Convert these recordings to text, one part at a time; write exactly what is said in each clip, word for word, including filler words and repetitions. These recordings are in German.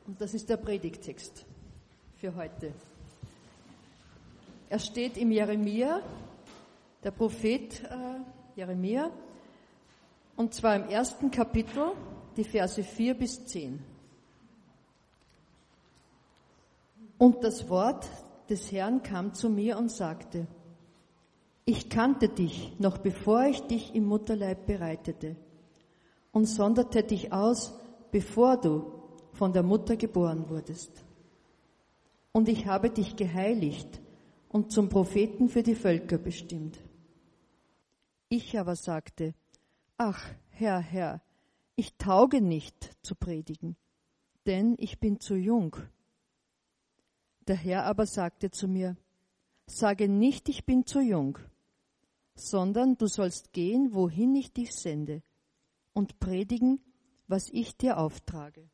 Und das ist der Predigttext für heute. Er steht im Jeremia, der Prophet äh, Jeremia, und zwar im ersten Kapitel, die Verse vier bis zehn. Und das Wort des Herrn kam zu mir und sagte: Ich kannte dich, noch bevor ich dich im Mutterleib bereitete, und sonderte dich aus, bevor du von der Mutter geboren wurdest. Und ich habe dich geheiligt und zum Propheten für die Völker bestimmt. Ich aber sagte: Ach, Herr, Herr, ich tauge nicht zu predigen, denn ich bin zu jung. Der Herr aber sagte zu mir: Sage nicht, ich bin zu jung, sondern du sollst gehen, wohin ich dich sende, und predigen, was ich dir auftrage.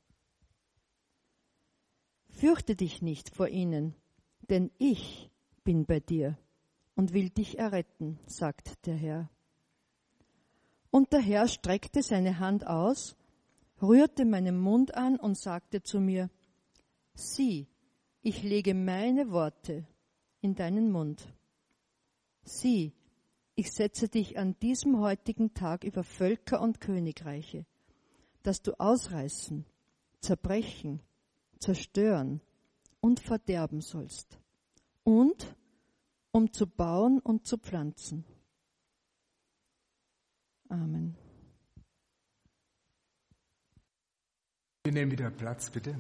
Fürchte dich nicht vor ihnen, denn ich bin bei dir und will dich erretten, sagt der Herr. Und der Herr streckte seine Hand aus, rührte meinen Mund an und sagte zu mir: Sieh, ich lege meine Worte in deinen Mund. Sieh, ich setze dich an diesem heutigen Tag über Völker und Königreiche, dass du ausreißen, zerbrechen, zerstören und verderben sollst, und um zu bauen und zu pflanzen. Amen. Wir nehmen wieder Platz, bitte.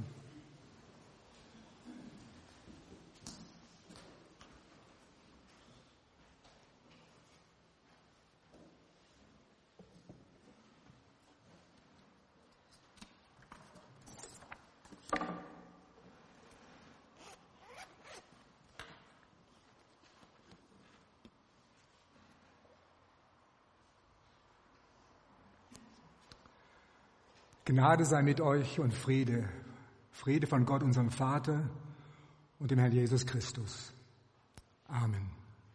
Gnade sei mit euch und Friede, Friede von Gott, unserem Vater und dem Herrn Jesus Christus. Amen.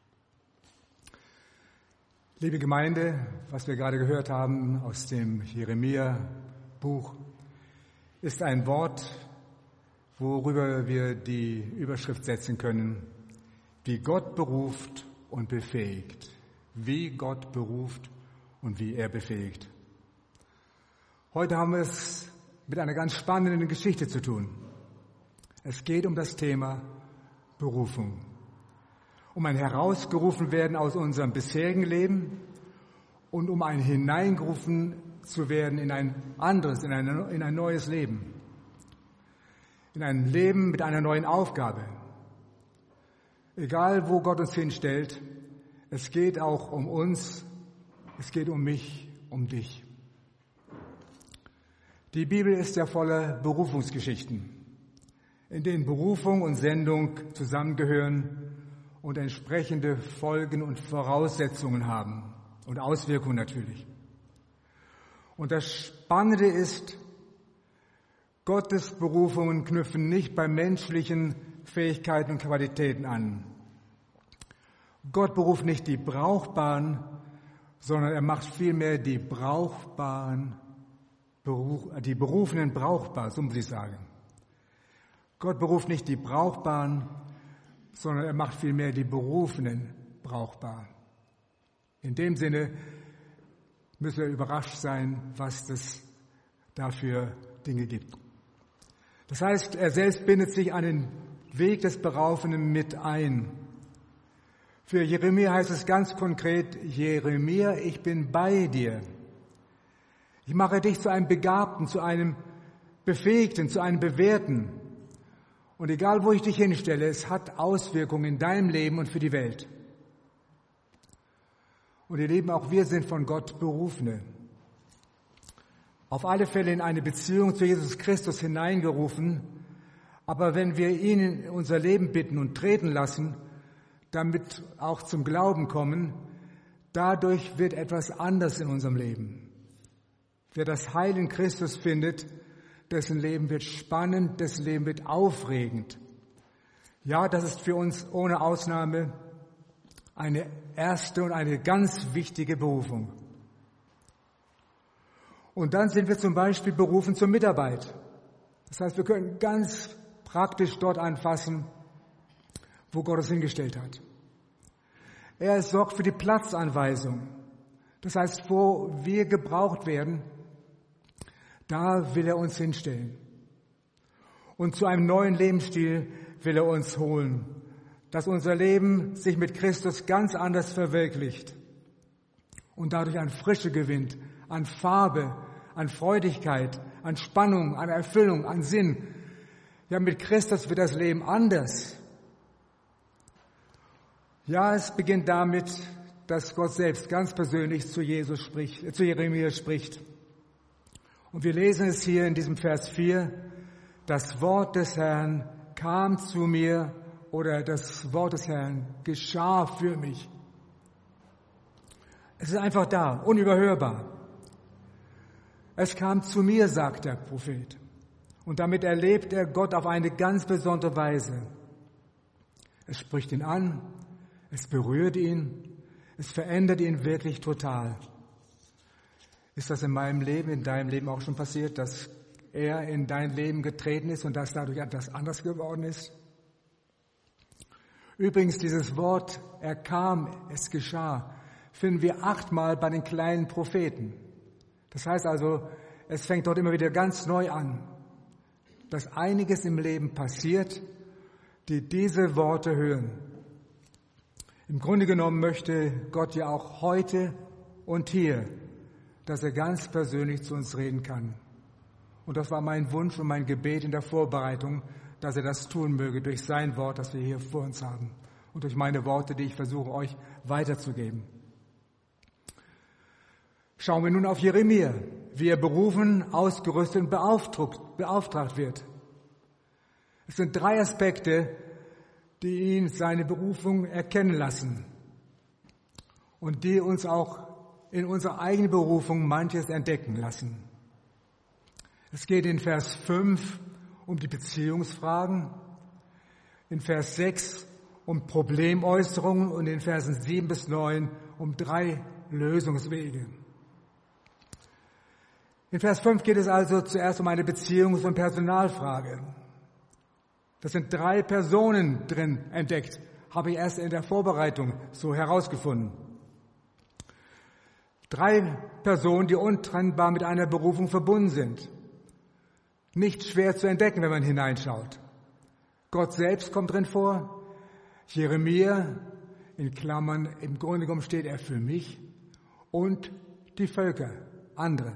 Liebe Gemeinde, was wir gerade gehört haben aus dem Jeremia-Buch, ist ein Wort, worüber wir die Überschrift setzen können: Wie Gott beruft und befähigt. Wie Gott beruft und wie er befähigt. Heute haben wir es mit einer ganz spannenden Geschichte zu tun. Es geht um das Thema Berufung. Um ein Herausgerufen werden aus unserem bisherigen Leben und um ein Hineingerufen zu werden in ein anderes, in ein, in ein neues Leben. In ein Leben mit einer neuen Aufgabe. Egal, wo Gott uns hinstellt, es geht auch um uns, es geht um mich, um dich. Die Bibel ist ja voller Berufungsgeschichten, in denen Berufung und Sendung zusammengehören und entsprechende Folgen und Voraussetzungen haben und Auswirkungen natürlich. Und das Spannende ist, Gottes Berufungen knüpfen nicht bei menschlichen Fähigkeiten und Qualitäten an. Gott beruft nicht die Brauchbaren, sondern er macht vielmehr die Brauchbaren die Berufenen brauchbar, so muss ich sagen. Gott beruft nicht die Brauchbaren, sondern er macht vielmehr die Berufenen brauchbar. In dem Sinne müssen wir überrascht sein, was es dafür Dinge gibt. Das heißt, er selbst bindet sich an den Weg des Berufenen mit ein. Für Jeremia heißt es ganz konkret: Jeremia, ich bin bei dir. Ich mache dich zu einem Begabten, zu einem Befähigten, zu einem Bewährten. Und egal, wo ich dich hinstelle, es hat Auswirkungen in deinem Leben und für die Welt. Und ihr Lieben, auch wir sind von Gott Berufene. Auf alle Fälle in eine Beziehung zu Jesus Christus hineingerufen. Aber wenn wir ihn in unser Leben bitten und treten lassen, damit auch zum Glauben kommen, dadurch wird etwas anders in unserem Leben. Wer das Heil in Christus findet, dessen Leben wird spannend, dessen Leben wird aufregend. Ja, das ist für uns ohne Ausnahme eine erste und eine ganz wichtige Berufung. Und dann sind wir zum Beispiel berufen zur Mitarbeit. Das heißt, wir können ganz praktisch dort anfassen, wo Gott es hingestellt hat. Er sorgt für die Platzanweisung. Das heißt, wo wir gebraucht werden, da will er uns hinstellen. Und zu einem neuen Lebensstil will er uns holen, dass unser Leben sich mit Christus ganz anders verwirklicht und dadurch an Frische gewinnt, an Farbe, an Freudigkeit, an Spannung, an Erfüllung, an Sinn. Ja, mit Christus wird das Leben anders. Ja, es beginnt damit, dass Gott selbst ganz persönlich zu Jesus spricht, äh, zu Jeremia spricht. Und wir lesen es hier in diesem Vers vier, das Wort des Herrn kam zu mir oder das Wort des Herrn geschah für mich. Es ist einfach da, unüberhörbar. Es kam zu mir, sagt der Prophet. Und damit erlebt er Gott auf eine ganz besondere Weise. Es spricht ihn an, es berührt ihn, es verändert ihn wirklich total. Ist das in meinem Leben, in deinem Leben auch schon passiert, dass er in dein Leben getreten ist und dass dadurch etwas anders geworden ist? Übrigens, dieses Wort, er kam, es geschah, finden wir achtmal bei den kleinen Propheten. Das heißt also, es fängt dort immer wieder ganz neu an, dass einiges im Leben passiert, die diese Worte hören. Im Grunde genommen möchte Gott ja auch heute und hier, dass er ganz persönlich zu uns reden kann. Und das war mein Wunsch und mein Gebet in der Vorbereitung, dass er das tun möge durch sein Wort, das wir hier vor uns haben und durch meine Worte, die ich versuche, euch weiterzugeben. Schauen wir nun auf Jeremia, wie er berufen, ausgerüstet und beauftragt, beauftragt wird. Es sind drei Aspekte, die ihn seine Berufung erkennen lassen und die uns auch in unserer eigenen Berufung manches entdecken lassen. Es geht in Vers fünf um die Beziehungsfragen, in Vers sechs um Problemäußerungen und in Versen sieben bis neun um drei Lösungswege. In Vers fünf geht es also zuerst um eine Beziehungs- und Personalfrage. Da sind drei Personen drin entdeckt, habe ich erst in der Vorbereitung so herausgefunden. Drei Personen, die untrennbar mit einer Berufung verbunden sind. Nicht schwer zu entdecken, wenn man hineinschaut. Gott selbst kommt drin vor, Jeremia, in Klammern, im Grunde genommen steht er für mich, und die Völker, andere.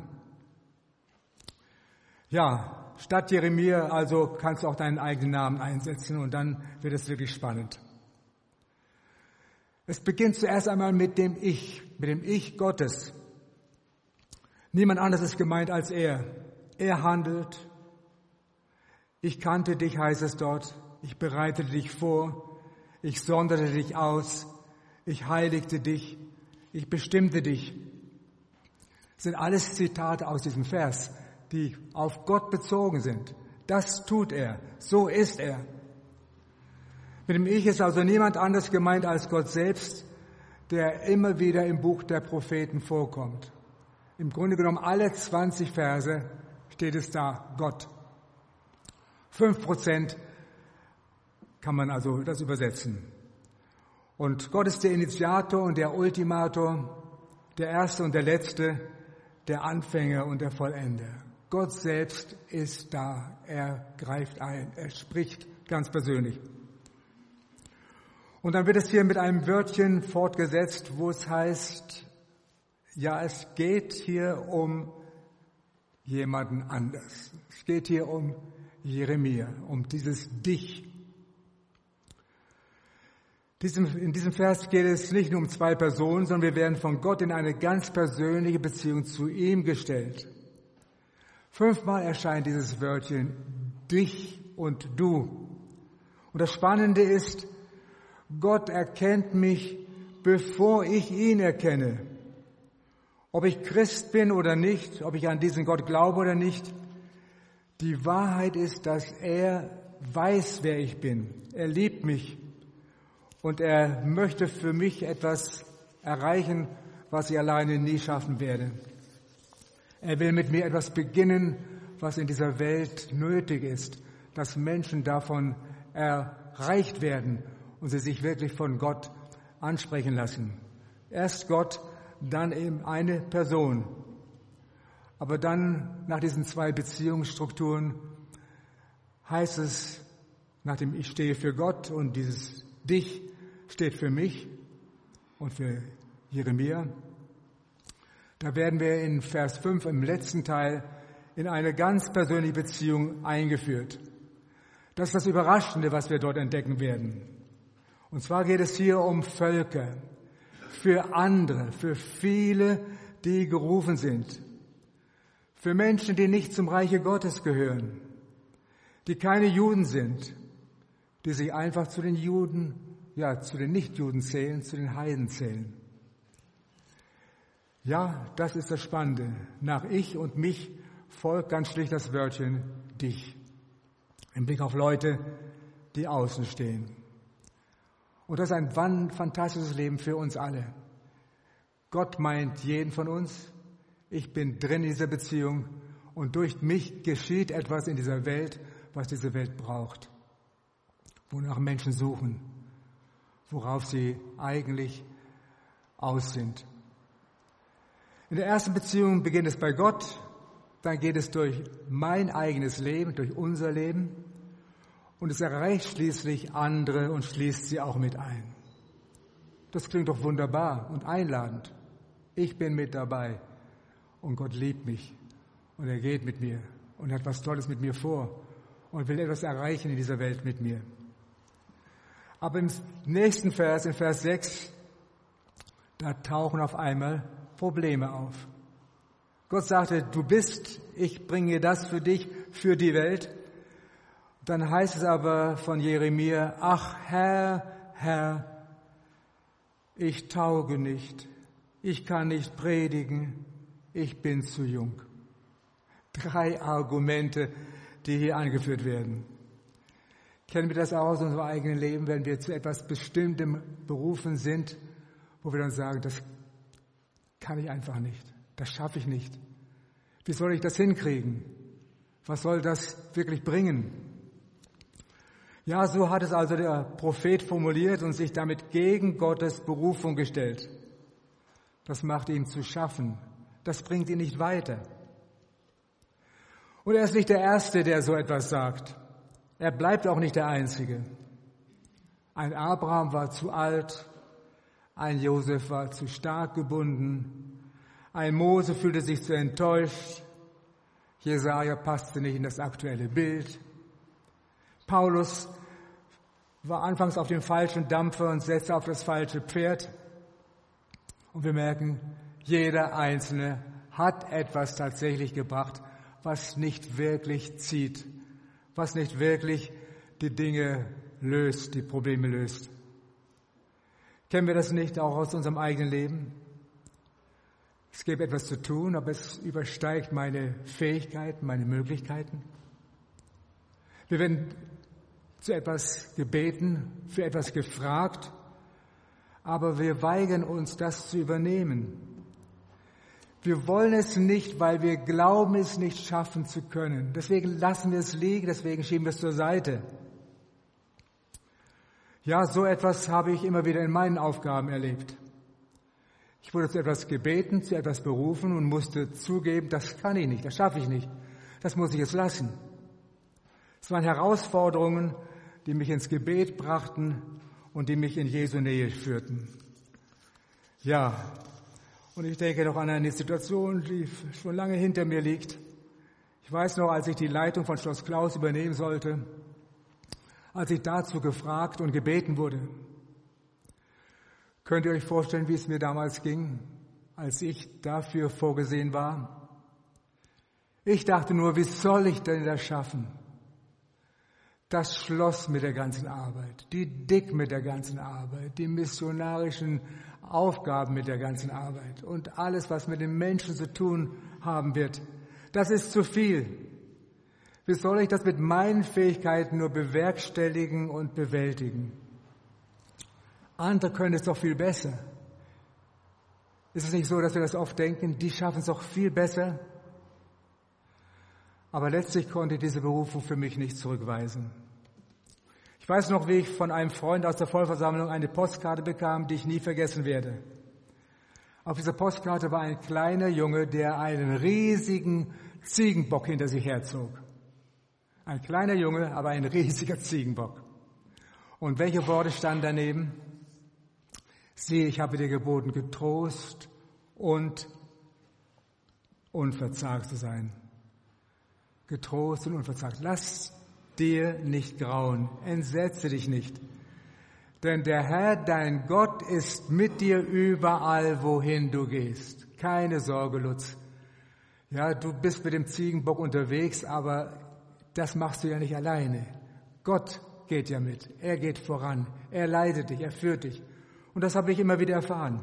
Ja, statt Jeremia also kannst du auch deinen eigenen Namen einsetzen und dann wird es wirklich spannend. Es beginnt zuerst einmal mit dem Ich, mit dem Ich Gottes. Niemand anderes ist gemeint als er. Er handelt. Ich kannte dich, heißt es dort. Ich bereitete dich vor. Ich sonderte dich aus. Ich heiligte dich. Ich bestimmte dich. Das sind alles Zitate aus diesem Vers, die auf Gott bezogen sind. Das tut er. So ist er. Mit dem Ich ist also niemand anderes gemeint als Gott selbst, der immer wieder im Buch der Propheten vorkommt. Im Grunde genommen alle zwanzig Verse steht es da, Gott. Fünf Prozent kann man also das übersetzen. Und Gott ist der Initiator und der Ultimator, der Erste und der Letzte, der Anfänger und der Vollender. Gott selbst ist da. Er greift ein. Er spricht ganz persönlich. Und dann wird es hier mit einem Wörtchen fortgesetzt, wo es heißt, ja, es geht hier um jemanden anders. Es geht hier um Jeremia, um dieses Dich. In diesem Vers geht es nicht nur um zwei Personen, sondern wir werden von Gott in eine ganz persönliche Beziehung zu ihm gestellt. Fünfmal erscheint dieses Wörtchen dich und du. Und das Spannende ist, Gott erkennt mich, bevor ich ihn erkenne. Ob ich Christ bin oder nicht, ob ich an diesen Gott glaube oder nicht, die Wahrheit ist, dass er weiß, wer ich bin. Er liebt mich und er möchte für mich etwas erreichen, was ich alleine nie schaffen werde. Er will mit mir etwas beginnen, was in dieser Welt nötig ist, dass Menschen davon erreicht werden und sie sich wirklich von Gott ansprechen lassen. Erst Gott, dann eben eine Person. Aber dann, nach diesen zwei Beziehungsstrukturen, heißt es, nachdem ich stehe für Gott und dieses Dich steht für mich und für Jeremia, da werden wir in Vers fünf im letzten Teil in eine ganz persönliche Beziehung eingeführt. Das ist das Überraschende, was wir dort entdecken werden. Und zwar geht es hier um Völker, für andere, für viele, die gerufen sind, für Menschen, die nicht zum Reiche Gottes gehören, die keine Juden sind, die sich einfach zu den Juden, ja, zu den Nichtjuden zählen, zu den Heiden zählen. Ja, das ist das Spannende. Nach ich und mich folgt ganz schlicht das Wörtchen dich. Im Blick auf Leute, die außen stehen. Und das ist ein fantastisches Leben für uns alle. Gott meint jeden von uns. Ich bin drin in dieser Beziehung und durch mich geschieht etwas in dieser Welt, was diese Welt braucht. Wonach Menschen suchen, worauf sie eigentlich aus sind. In der ersten Beziehung beginnt es bei Gott, dann geht es durch mein eigenes Leben, durch unser Leben und es erreicht schließlich andere und schließt sie auch mit ein. Das klingt doch wunderbar und einladend. Ich bin mit dabei und Gott liebt mich und er geht mit mir und hat was Tolles mit mir vor und will etwas erreichen in dieser Welt mit mir. Aber im nächsten Vers, in Vers sechs, da tauchen auf einmal Probleme auf. Gott sagte, du bist, ich bringe das für dich, für die Welt. Dann heißt es aber von Jeremia, ach Herr, Herr, ich tauge nicht, ich kann nicht predigen, ich bin zu jung. Drei Argumente, die hier angeführt werden. Kennen wir das auch aus unserem eigenen Leben, wenn wir zu etwas Bestimmtem berufen sind, wo wir dann sagen, das kann ich einfach nicht, das schaffe ich nicht. Wie soll ich das hinkriegen? Was soll das wirklich bringen? Ja, so hat es also der Prophet formuliert und sich damit gegen Gottes Berufung gestellt. Das macht ihm zu schaffen. Das bringt ihn nicht weiter. Und er ist nicht der Erste, der so etwas sagt. Er bleibt auch nicht der Einzige. Ein Abraham war zu alt, ein Josef war zu stark gebunden, ein Mose fühlte sich zu enttäuscht, Jesaja passte nicht in das aktuelle Bild, Paulus war anfangs auf dem falschen Dampfer und setzte auf das falsche Pferd. Und wir merken, jeder Einzelne hat etwas tatsächlich gebracht, was nicht wirklich zieht, was nicht wirklich die Dinge löst, die Probleme löst. Kennen wir das nicht auch aus unserem eigenen Leben? Es gäbe etwas zu tun, aber es übersteigt meine Fähigkeiten, meine Möglichkeiten. Wir werden zu etwas gebeten, für etwas gefragt, aber wir weigern uns, das zu übernehmen. Wir wollen es nicht, weil wir glauben, es nicht schaffen zu können. Deswegen lassen wir es liegen, deswegen schieben wir es zur Seite. Ja, so etwas habe ich immer wieder in meinen Aufgaben erlebt. Ich wurde zu etwas gebeten, zu etwas berufen und musste zugeben, das kann ich nicht, das schaffe ich nicht, das muss ich jetzt lassen. Es waren Herausforderungen, die mich ins Gebet brachten und die mich in Jesu Nähe führten. Ja, und ich denke noch an eine Situation, die schon lange hinter mir liegt. Ich weiß noch, als ich die Leitung von Schloss Klaus übernehmen sollte, als ich dazu gefragt und gebeten wurde. Könnt ihr euch vorstellen, wie es mir damals ging, als ich dafür vorgesehen war? Ich dachte nur, wie soll ich denn das schaffen? Das Schloss mit der ganzen Arbeit, die Dick mit der ganzen Arbeit, die missionarischen Aufgaben mit der ganzen Arbeit und alles, was mit den Menschen zu tun haben wird, das ist zu viel. Wie soll ich das mit meinen Fähigkeiten nur bewerkstelligen und bewältigen? Andere können es doch viel besser. Ist es nicht so, dass wir das oft denken, die schaffen es doch viel besser? Aber letztlich konnte ich diese Berufung für mich nicht zurückweisen. Ich weiß noch, wie ich von einem Freund aus der Vollversammlung eine Postkarte bekam, die ich nie vergessen werde. Auf dieser Postkarte war ein kleiner Junge, der einen riesigen Ziegenbock hinter sich herzog. Ein kleiner Junge, aber ein riesiger Ziegenbock. Und welche Worte standen daneben? Siehe, ich habe dir geboten, getrost und unverzagt zu sein. Getrost und unverzagt. Lass dir nicht grauen, entsetze dich nicht. Denn der Herr, dein Gott, ist mit dir überall, wohin du gehst. Keine Sorge, Lutz. Ja, du bist mit dem Ziegenbock unterwegs, aber das machst du ja nicht alleine. Gott geht ja mit. Er geht voran. Er leitet dich, er führt dich. Und das habe ich immer wieder erfahren.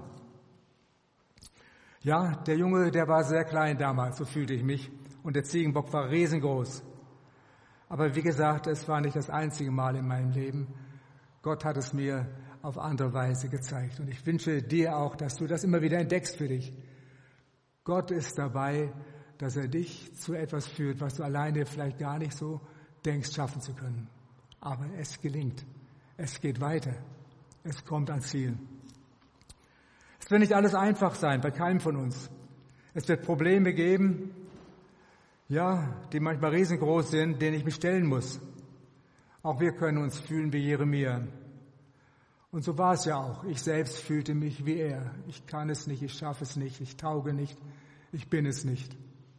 Ja, der Junge, der war sehr klein damals, so fühlte ich mich. Und der Ziegenbock war riesengroß. Aber wie gesagt, es war nicht das einzige Mal in meinem Leben. Gott hat es mir auf andere Weise gezeigt. Und ich wünsche dir auch, dass du das immer wieder entdeckst für dich. Gott ist dabei, dass er dich zu etwas führt, was du alleine vielleicht gar nicht so denkst, schaffen zu können. Aber es gelingt. Es geht weiter. Es kommt ans Ziel. Es wird nicht alles einfach sein, bei keinem von uns. Es wird Probleme geben, ja, die manchmal riesengroß sind, denen ich mich stellen muss. Auch wir können uns fühlen wie Jeremia. Und so war es ja auch. Ich selbst fühlte mich wie er. Ich kann es nicht, ich schaffe es nicht, ich tauge nicht, ich bin es nicht.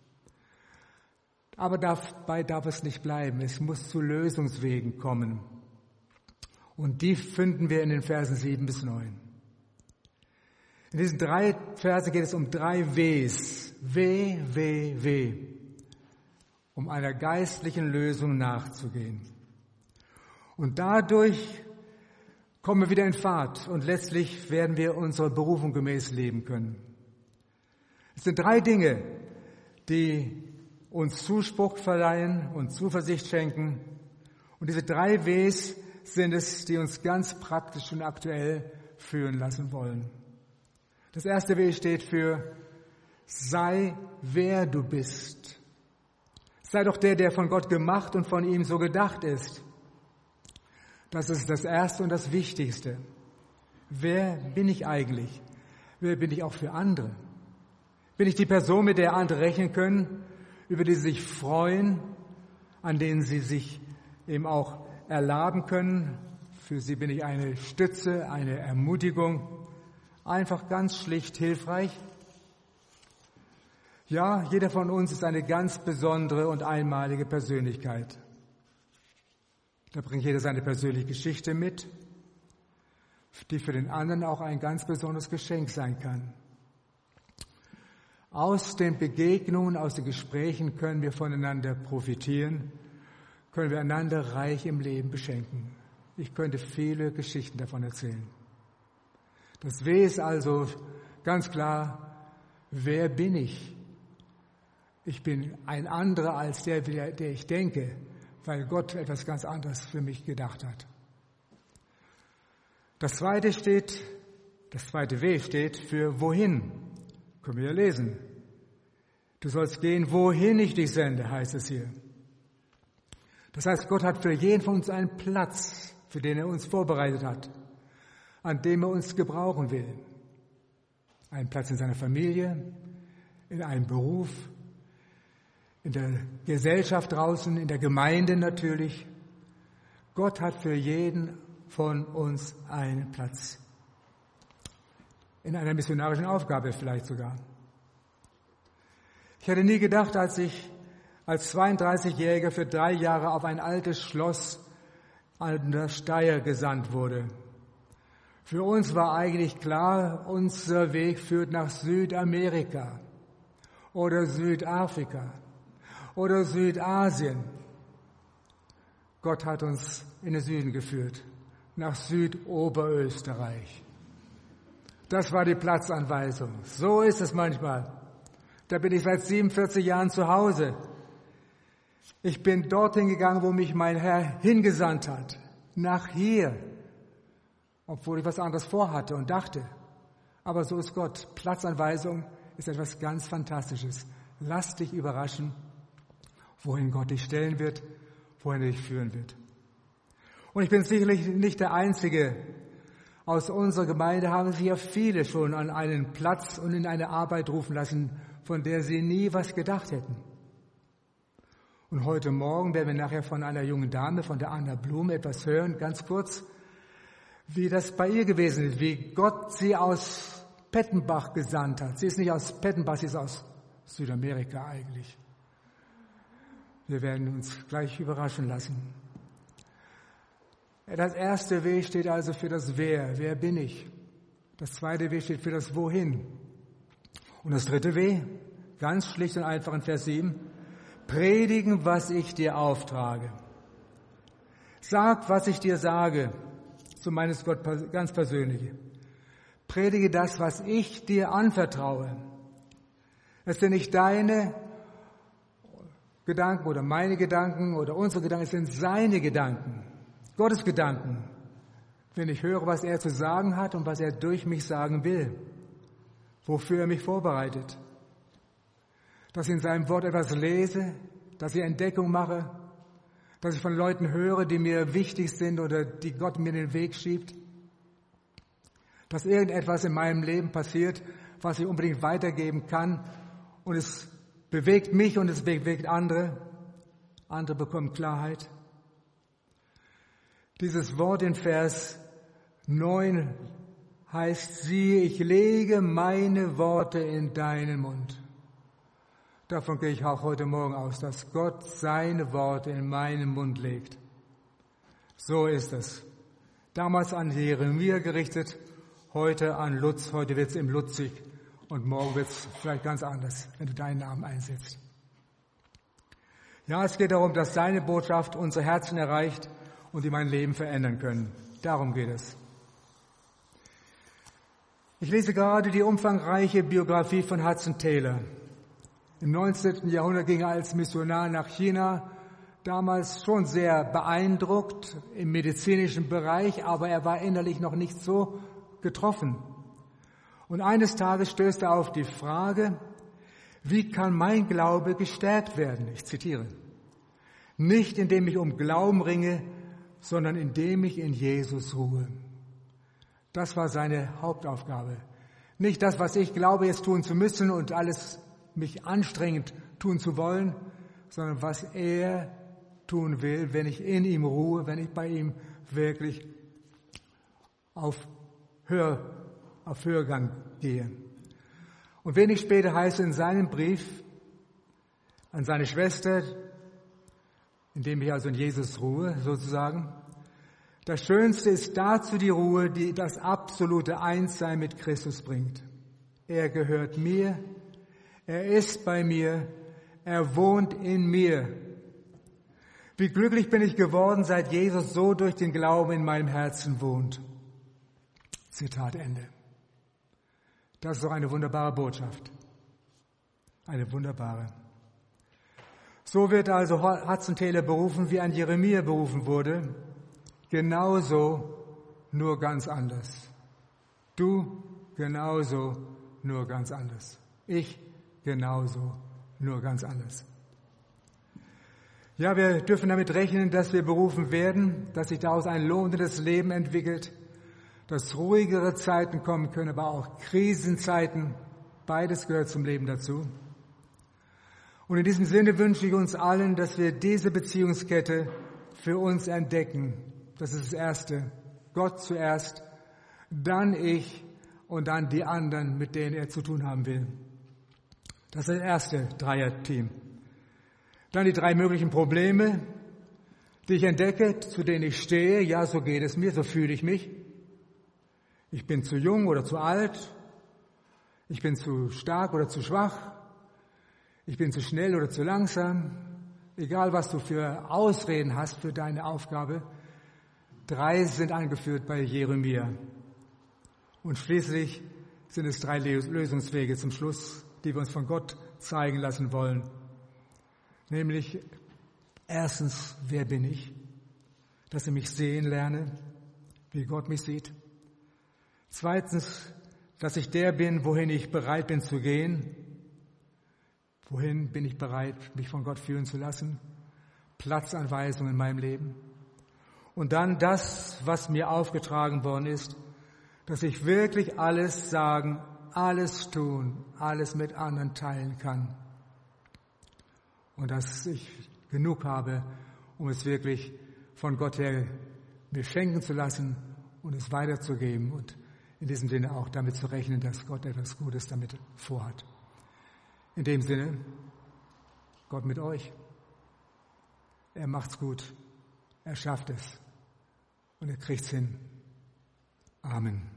Aber dabei darf es nicht bleiben. Es muss zu Lösungswegen kommen. Und die finden wir in den Versen sieben bis neun. In diesen drei Versen geht es um drei Ws. W, W, W. Um einer geistlichen Lösung nachzugehen. Und dadurch kommen wir wieder in Fahrt und letztlich werden wir unserer Berufung gemäß leben können. Es sind drei Dinge, die uns Zuspruch verleihen und Zuversicht schenken. Und diese drei Ws sind es, die uns ganz praktisch und aktuell führen lassen wollen. Das erste W steht für sei, wer du bist. Sei doch der, der von Gott gemacht und von ihm so gedacht ist. Das ist das Erste und das Wichtigste. Wer bin ich eigentlich? Wer bin ich auch für andere? Bin ich die Person, mit der andere rechnen können, über die sie sich freuen, an denen sie sich eben auch erlaben können? Für sie bin ich eine Stütze, eine Ermutigung, einfach ganz schlicht hilfreich. Ja, jeder von uns ist eine ganz besondere und einmalige Persönlichkeit. Da bringt jeder seine persönliche Geschichte mit, die für den anderen auch ein ganz besonderes Geschenk sein kann. Aus den Begegnungen, aus den Gesprächen können wir voneinander profitieren, können wir einander reich im Leben beschenken. Ich könnte viele Geschichten davon erzählen. Das W ist also ganz klar, wer bin ich? Ich bin ein anderer als der, der ich denke, weil Gott etwas ganz anderes für mich gedacht hat. Das zweite steht, das zweite W steht für wohin. Können wir ja lesen. Du sollst gehen, wohin ich dich sende, heißt es hier. Das heißt, Gott hat für jeden von uns einen Platz, für den er uns vorbereitet hat, an dem er uns gebrauchen will. Einen Platz in seiner Familie, in einem Beruf, in der Gesellschaft draußen, in der Gemeinde natürlich. Gott hat für jeden von uns einen Platz. In einer missionarischen Aufgabe vielleicht sogar. Ich hätte nie gedacht, als ich als zweiunddreißigjähriger für drei Jahre auf ein altes Schloss an der Steyr gesandt wurde. Für uns war eigentlich klar, unser Weg führt nach Südamerika oder Südafrika oder Südasien. Gott hat uns in den Süden geführt, nach Südoberösterreich. Das war die Platzanweisung. So ist es manchmal. Da bin ich seit siebenundvierzig Jahren zu Hause. Ich bin dorthin gegangen, wo mich mein Herr hingesandt hat. Nach hier. Obwohl ich was anderes vorhatte und dachte. Aber so ist Gott. Platzanweisung ist etwas ganz Fantastisches. Lass dich überraschen, wohin Gott dich stellen wird, wohin er dich führen wird. Und ich bin sicherlich nicht der Einzige. Aus unserer Gemeinde haben sich ja viele schon an einen Platz und in eine Arbeit rufen lassen, von der sie nie was gedacht hätten. Und heute Morgen werden wir nachher von einer jungen Dame, von der Anna Blum, etwas hören, ganz kurz, wie das bei ihr gewesen ist, wie Gott sie aus Pettenbach gesandt hat. Sie ist nicht aus Pettenbach, sie ist aus Südamerika eigentlich. Wir werden uns gleich überraschen lassen. Das erste W steht also für das Wer. Wer bin ich? Das zweite W steht für das Wohin. Und das dritte W, ganz schlicht und einfach in Vers sieben, predigen, was ich dir auftrage. Sag, was ich dir sage, so meines Gott ganz persönlich. Predige das, was ich dir anvertraue. Es sind nicht deine Gedanken oder meine Gedanken oder unsere Gedanken, es sind seine Gedanken. Gottes Gedanken, wenn ich höre, was er zu sagen hat und was er durch mich sagen will, wofür er mich vorbereitet. Dass ich in seinem Wort etwas lese, dass ich Entdeckung mache, dass ich von Leuten höre, die mir wichtig sind oder die Gott mir in den Weg schiebt. Dass irgendetwas in meinem Leben passiert, was ich unbedingt weitergeben kann und es bewegt mich und es bewegt andere. Andere bekommen Klarheit. Dieses Wort in Vers neun heißt, siehe, ich lege meine Worte in deinen Mund. Davon gehe ich auch heute Morgen aus, dass Gott seine Worte in meinen Mund legt. So ist es. Damals an Jeremia gerichtet, heute an Lutz, heute wird es im Lutzig und morgen wird es vielleicht ganz anders, wenn du deinen Namen einsetzt. Ja, es geht darum, dass seine Botschaft unsere Herzen erreicht und die mein Leben verändern können. Darum geht es. Ich lese gerade die umfangreiche Biografie von Hudson Taylor. Im neunzehnten Jahrhundert ging er als Missionar nach China, damals schon sehr beeindruckt im medizinischen Bereich, aber er war innerlich noch nicht so getroffen. Und eines Tages stößt er auf die Frage, wie kann mein Glaube gestärkt werden? Ich zitiere. Nicht indem ich um Glauben ringe, sondern indem ich in Jesus ruhe. Das war seine Hauptaufgabe. Nicht das, was ich glaube, jetzt tun zu müssen und alles mich anstrengend tun zu wollen, sondern was er tun will, wenn ich in ihm ruhe, wenn ich bei ihm wirklich auf, Hör, auf Hörgang gehe. Und wenig später heißt es in seinem Brief an seine Schwester, in dem ich also in Jesus ruhe, sozusagen, das Schönste ist dazu die Ruhe, die das absolute Einssein mit Christus bringt. Er gehört mir, er ist bei mir, er wohnt in mir. Wie glücklich bin ich geworden, seit Jesus so durch den Glauben in meinem Herzen wohnt. Zitat Ende. Das ist doch eine wunderbare Botschaft. Eine wunderbare. So wird also Hudson Taylor berufen, wie ein Jeremia berufen wurde. Genauso, nur ganz anders. Du genauso, nur ganz anders. Ich genauso, nur ganz anders. Ja, wir dürfen damit rechnen, dass wir berufen werden, dass sich daraus ein lohnendes Leben entwickelt, dass ruhigere Zeiten kommen können, aber auch Krisenzeiten. Beides gehört zum Leben dazu. Und in diesem Sinne wünsche ich uns allen, dass wir diese Beziehungskette für uns entdecken. Das ist das Erste. Gott zuerst, dann ich und dann die anderen, mit denen er zu tun haben will. Das ist das erste Dreierteam. Dann die drei möglichen Probleme, die ich entdecke, zu denen ich stehe. Ja, so geht es mir, so fühle ich mich. Ich bin zu jung oder zu alt. Ich bin zu stark oder zu schwach. Ich bin zu schnell oder zu langsam. Egal, was du für Ausreden hast für deine Aufgabe. Drei sind angeführt bei Jeremia. Und schließlich sind es drei Lösungswege zum Schluss, die wir uns von Gott zeigen lassen wollen. Nämlich erstens, wer bin ich? Dass ich mich sehen lerne, wie Gott mich sieht. Zweitens, dass ich der bin, wohin ich bereit bin zu gehen. Wohin bin ich bereit, mich von Gott führen zu lassen? Platzanweisung in meinem Leben. Und dann das, was mir aufgetragen worden ist, dass ich wirklich alles sagen, alles tun, alles mit anderen teilen kann. Und dass ich genug habe, um es wirklich von Gott her mir schenken zu lassen und es weiterzugeben und in diesem Sinne auch damit zu rechnen, dass Gott etwas Gutes damit vorhat. In dem Sinne, Gott mit euch. Er macht's gut. Er schafft es. Und er kriegt's hin. Amen.